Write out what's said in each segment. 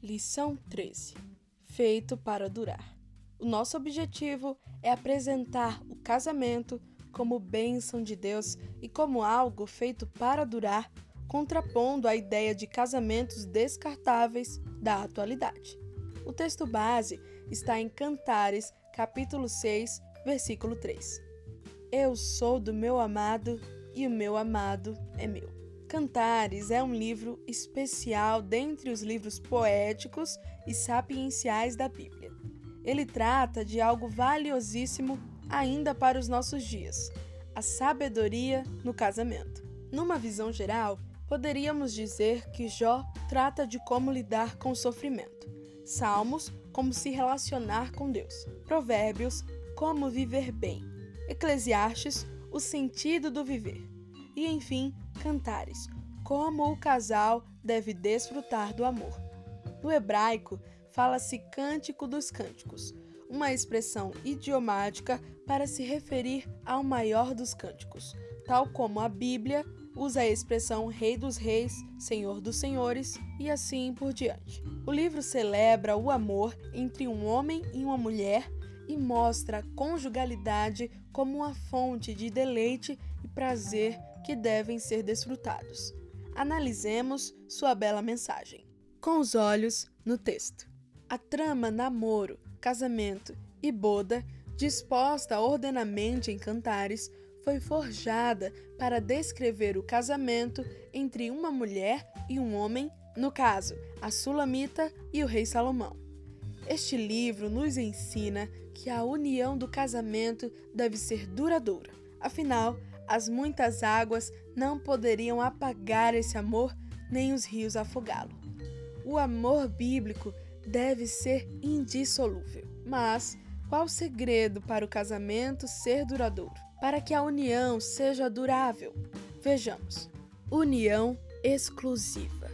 Lição 13. Feito para durar. O nosso objetivo é apresentar o casamento como bênção de Deus e como algo feito para durar, contrapondo a ideia de casamentos descartáveis da atualidade. O texto base está em Cantares, capítulo 6, versículo 3. Eu sou do meu amado e o meu amado é meu. Cantares é um livro especial dentre os livros poéticos e sapienciais da Bíblia. Ele trata de algo valiosíssimo ainda para os nossos dias: a sabedoria no casamento. Numa visão geral, poderíamos dizer que Jó trata de como lidar com o sofrimento, Salmos, como se relacionar com Deus, Provérbios, como viver bem, Eclesiastes, o sentido do viver, e enfim, Cantares, como o casal deve desfrutar do amor. No hebraico, fala-se Cântico dos Cânticos, uma expressão idiomática para se referir ao maior dos cânticos, tal como a Bíblia usa a expressão Rei dos Reis, Senhor dos Senhores e assim por diante. O livro celebra o amor entre um homem e uma mulher e mostra a conjugalidade como uma fonte de deleite e prazer que devem ser desfrutados. Analisemos sua bela mensagem. Com os olhos no texto. A trama namoro, casamento e boda, disposta ordenamente em Cantares, foi forjada para descrever o casamento entre uma mulher e um homem, no caso, a Sulamita e o rei Salomão. Este livro nos ensina que a união do casamento deve ser duradoura. Afinal, as muitas águas não poderiam apagar esse amor, nem os rios afogá-lo. O amor bíblico deve ser indissolúvel. Mas qual o segredo para o casamento ser duradouro? Para que a união seja durável? Vejamos. União exclusiva.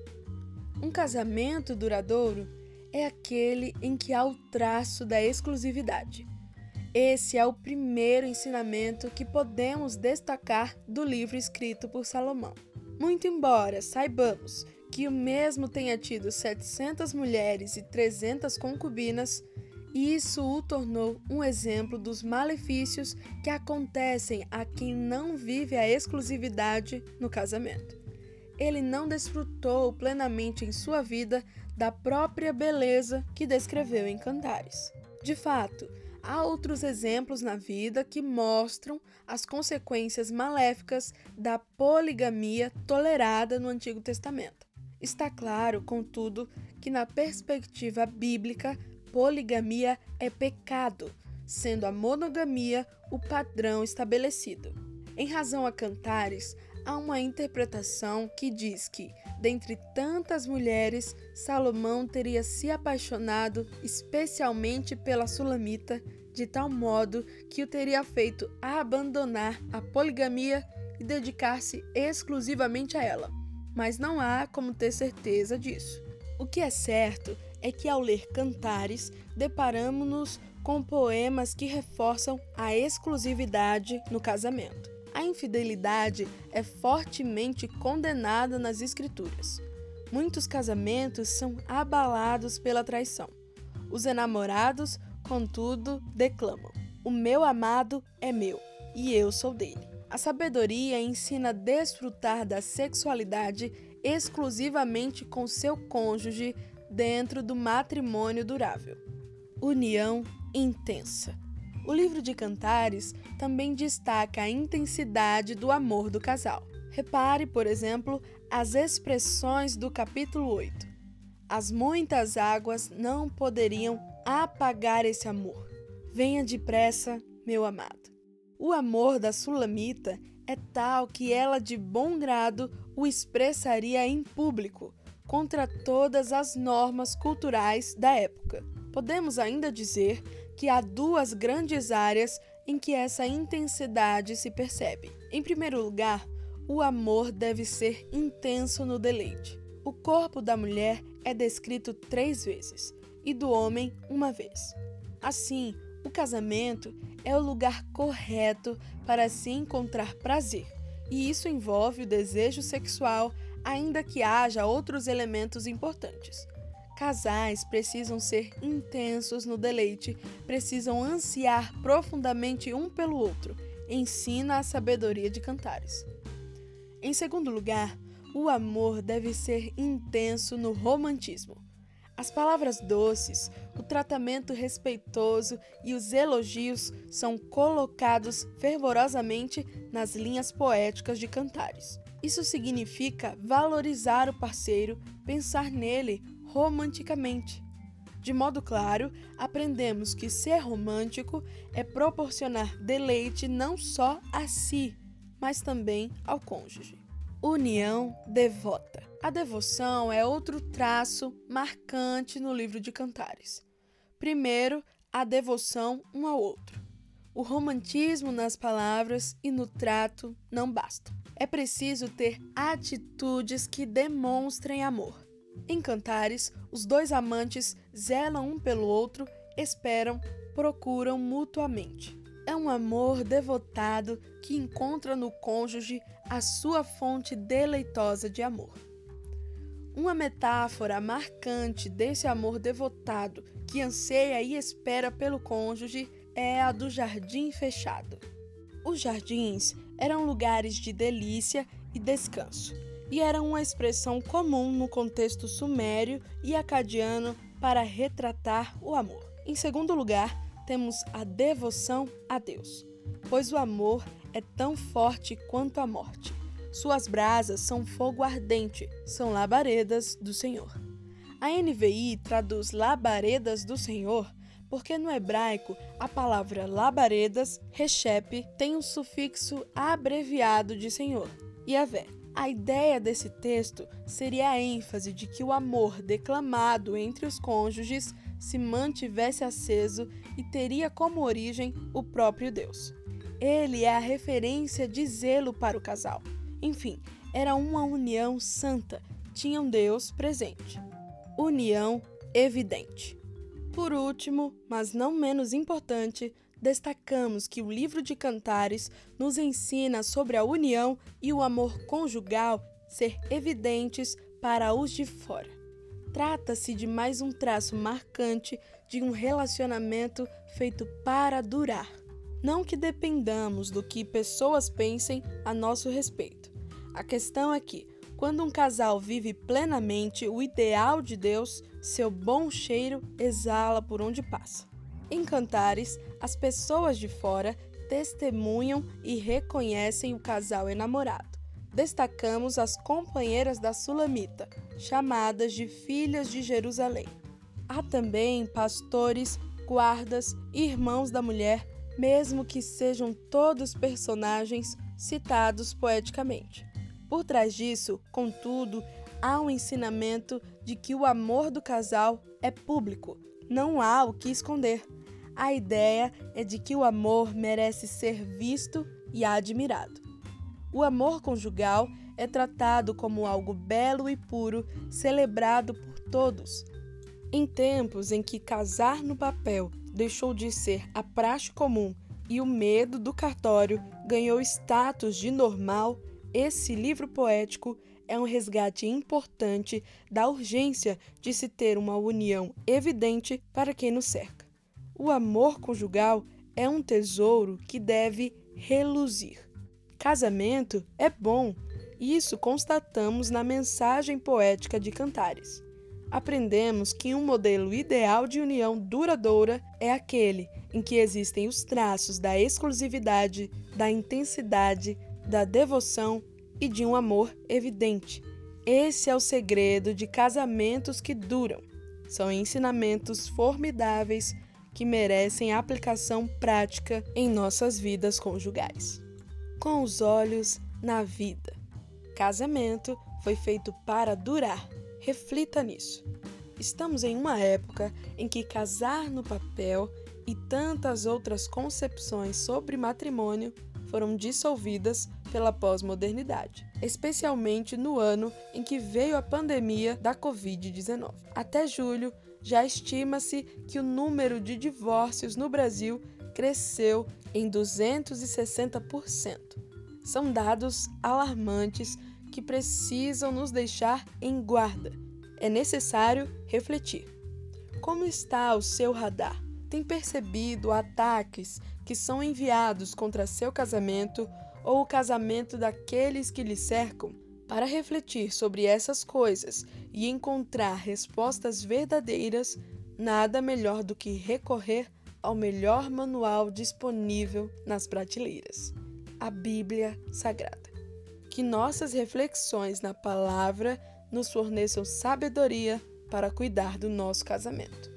Um casamento duradouro é aquele em que há o traço da exclusividade. Esse é o primeiro ensinamento que podemos destacar do livro escrito por Salomão. Muito embora saibamos que o mesmo tenha tido 700 mulheres e 300 concubinas, isso o tornou um exemplo dos malefícios que acontecem a quem não vive a exclusividade no casamento. Ele não desfrutou plenamente em sua vida da própria beleza que descreveu em Cantares. De fato, há outros exemplos na vida que mostram as consequências maléficas da poligamia tolerada no Antigo Testamento. Está claro, contudo, que na perspectiva bíblica, poligamia é pecado, sendo a monogamia o padrão estabelecido. Em razão a Cantares, há uma interpretação que diz que, dentre tantas mulheres, Salomão teria se apaixonado especialmente pela Sulamita, de tal modo que o teria feito abandonar a poligamia e dedicar-se exclusivamente a ela. Mas não há como ter certeza disso. O que é certo é que, ao ler Cantares, deparamos-nos com poemas que reforçam a exclusividade no casamento. A infidelidade é fortemente condenada nas Escrituras. Muitos casamentos são abalados pela traição. Os enamorados, contudo, declamam: o meu amado é meu, e eu sou dele. A sabedoria ensina a desfrutar da sexualidade exclusivamente com seu cônjuge dentro do matrimônio durável. União intensa. O livro de Cantares também destaca a intensidade do amor do casal. Repare, por exemplo, as expressões do capítulo 8. As muitas águas não poderiam apagar esse amor. Venha depressa, meu amado. O amor da Sulamita é tal que ela de bom grado o expressaria em público, contra todas as normas culturais da época. Podemos ainda dizer que há duas grandes áreas em que essa intensidade se percebe. Em primeiro lugar, o amor deve ser intenso no deleite. O corpo da mulher é descrito 3 vezes e do homem 1 vez. Assim, o casamento é o lugar correto para se encontrar prazer, e isso envolve o desejo sexual, ainda que haja outros elementos importantes. Casais precisam ser intensos no deleite, precisam ansiar profundamente um pelo outro. Ensina a sabedoria de Cantares. Em segundo lugar, o amor deve ser intenso no romantismo. As palavras doces, o tratamento respeitoso e os elogios são colocados fervorosamente nas linhas poéticas de Cantares. Isso significa valorizar o parceiro, pensar nele romanticamente. De modo claro, aprendemos que ser romântico é proporcionar deleite não só a si, mas também ao cônjuge. União devota. A devoção é outro traço marcante no livro de Cantares. Primeiro, a devoção um ao outro. O romantismo nas palavras e no trato não bastam. É preciso ter atitudes que demonstrem amor. Em Cantares, os dois amantes zelam um pelo outro, esperam, procuram mutuamente. É um amor devotado que encontra no cônjuge a sua fonte deleitosa de amor. Uma metáfora marcante desse amor devotado que anseia e espera pelo cônjuge é a do jardim fechado. Os jardins eram lugares de delícia e descanso, e eram uma expressão comum no contexto sumério e acadiano para retratar o amor. Em segundo lugar, temos a devoção a Deus, pois o amor é tão forte quanto a morte. Suas brasas são fogo ardente, são labaredas do Senhor. A NVI traduz labaredas do Senhor porque no hebraico a palavra labaredas, reshep, tem um sufixo abreviado de Senhor, Yavé. A ideia desse texto seria a ênfase de que o amor declamado entre os cônjuges se mantivesse aceso e teria como origem o próprio Deus. Ele é a referência de zelo para o casal. Enfim, era uma união santa, tinha um Deus presente. União evidente. Por último, mas não menos importante, destacamos que o livro de Cantares nos ensina sobre a união e o amor conjugal ser evidentes para os de fora. Trata-se de mais um traço marcante de um relacionamento feito para durar. Não que dependamos do que pessoas pensem a nosso respeito. A questão é que, quando um casal vive plenamente o ideal de Deus, seu bom cheiro exala por onde passa. Em Cantares, as pessoas de fora testemunham e reconhecem o casal enamorado. Destacamos as companheiras da Sulamita, chamadas de filhas de Jerusalém. Há também pastores, guardas e irmãos da mulher, mesmo que sejam todos personagens citados poeticamente. Por trás disso, contudo, há um ensinamento de que o amor do casal é público, não há o que esconder. A ideia é de que o amor merece ser visto e admirado. O amor conjugal é tratado como algo belo e puro, celebrado por todos. Em tempos em que casar no papel deixou de ser a praxe comum e o medo do cartório ganhou status de normal, esse livro poético é um resgate importante da urgência de se ter uma união evidente para quem nos cerca. O amor conjugal é um tesouro que deve reluzir. Casamento é bom, isso constatamos na mensagem poética de Cantares. Aprendemos que um modelo ideal de união duradoura é aquele em que existem os traços da exclusividade, da intensidade, da devoção e de um amor evidente. Esse é o segredo de casamentos que duram. São ensinamentos formidáveis que merecem aplicação prática em nossas vidas conjugais. Com os olhos na vida. Casamento foi feito para durar. Reflita nisso. Estamos em uma época em que casar no papel e tantas outras concepções sobre matrimônio foram dissolvidas pela pós-modernidade, especialmente no ano em que veio a pandemia da Covid-19. Até julho, já estima-se que o número de divórcios no Brasil cresceu em 260%. São dados alarmantes que precisam nos deixar em guarda. é necessário refletir. Como está o seu radar? Tem percebido ataques que são enviados contra seu casamento ou o casamento daqueles que lhe cercam? Para refletir sobre essas coisas e encontrar respostas verdadeiras, nada melhor do que recorrer ao melhor manual disponível nas prateleiras, a Bíblia Sagrada. Que nossas reflexões na palavra nos forneçam sabedoria para cuidar do nosso casamento.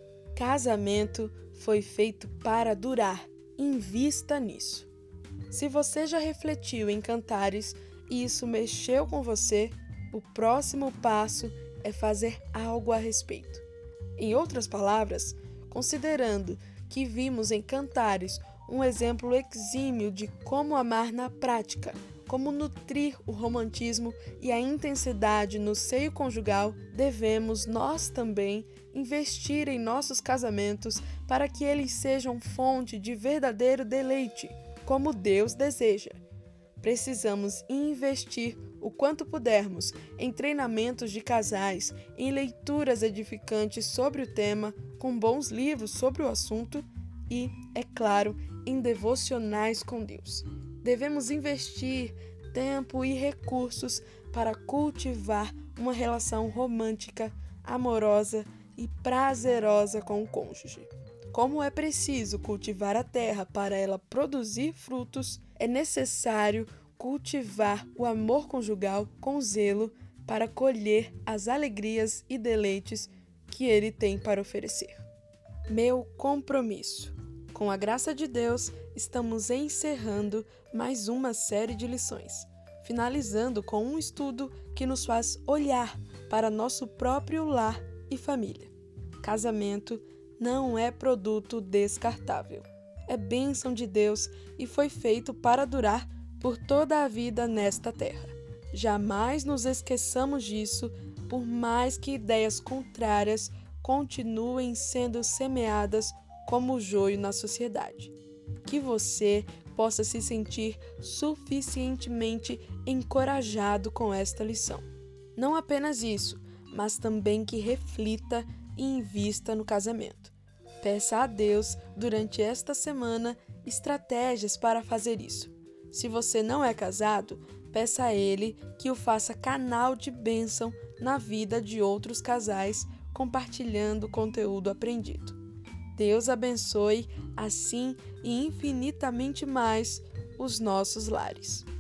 Casamento foi feito para durar, invista nisso. Se você já refletiu em Cantares e isso mexeu com você, o próximo passo é fazer algo a respeito. Em outras palavras, considerando que vimos em Cantares um exemplo exímio de como amar na prática, como nutrir o romantismo e a intensidade no seio conjugal, devemos nós também investir em nossos casamentos para que eles sejam fonte de verdadeiro deleite, como Deus deseja. Precisamos investir o quanto pudermos em treinamentos de casais, em leituras edificantes sobre o tema, com bons livros sobre o assunto e, é claro, em devocionais com Deus. Devemos investir tempo e recursos para cultivar uma relação romântica, amorosa e prazerosa com o cônjuge. Como é preciso cultivar a terra para ela produzir frutos, é necessário cultivar o amor conjugal com zelo para colher as alegrias e deleites que ele tem para oferecer. Meu compromisso. Com a graça de Deus, estamos encerrando mais uma série de lições, finalizando com um estudo que nos faz olhar para nosso próprio lar e família. Casamento não é produto descartável. É bênção de Deus e foi feito para durar por toda a vida nesta terra. Jamais nos esqueçamos disso, por mais que ideias contrárias continuem sendo semeadas como o joio na sociedade. Que você possa se sentir suficientemente encorajado com esta lição. Não apenas isso, mas também que reflita e invista no casamento. Peça a Deus, durante esta semana, estratégias para fazer isso. Se você não é casado, peça a Ele que o faça canal de bênção na vida de outros casais, compartilhando o conteúdo aprendido. Deus abençoe, assim e infinitamente mais, os nossos lares.